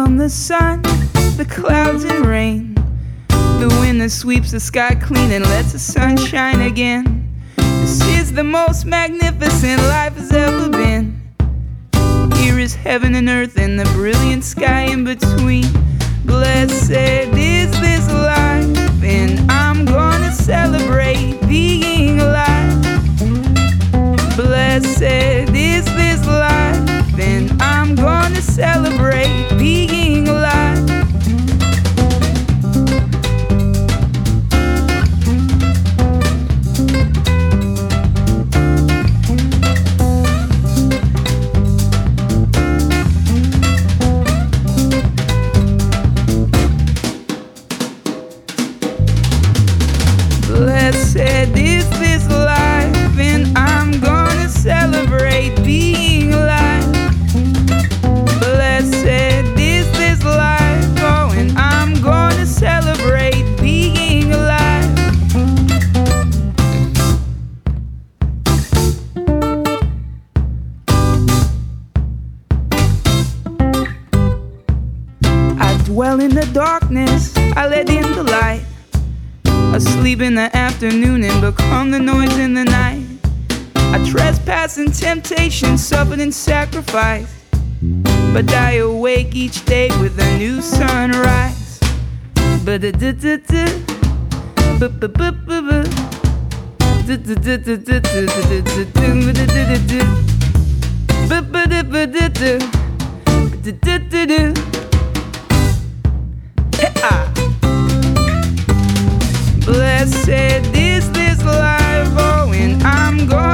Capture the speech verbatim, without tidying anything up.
from the sun, the clouds and rain, the wind that sweeps the sky clean and lets the sun shine again. This is the most magnificent life has ever been. Here is heaven and earth and the brilliant sky in between. Blessed is this life, and I'm gonna celebrate being alive. Blessed is this life, and I'm gonna celebrate being alive. Blessed is this life, and I'm gonna celebrate being alive. Blessed is this life, oh, and I'm gonna celebrate being alive. I dwell in the darkness, I let in the light. Asleep in the afternoon and become the noise in the night. I trespass in temptation, suffered in sacrifice, but I awake each day with a new sunrise. Blessed is this life, oh, and I'm going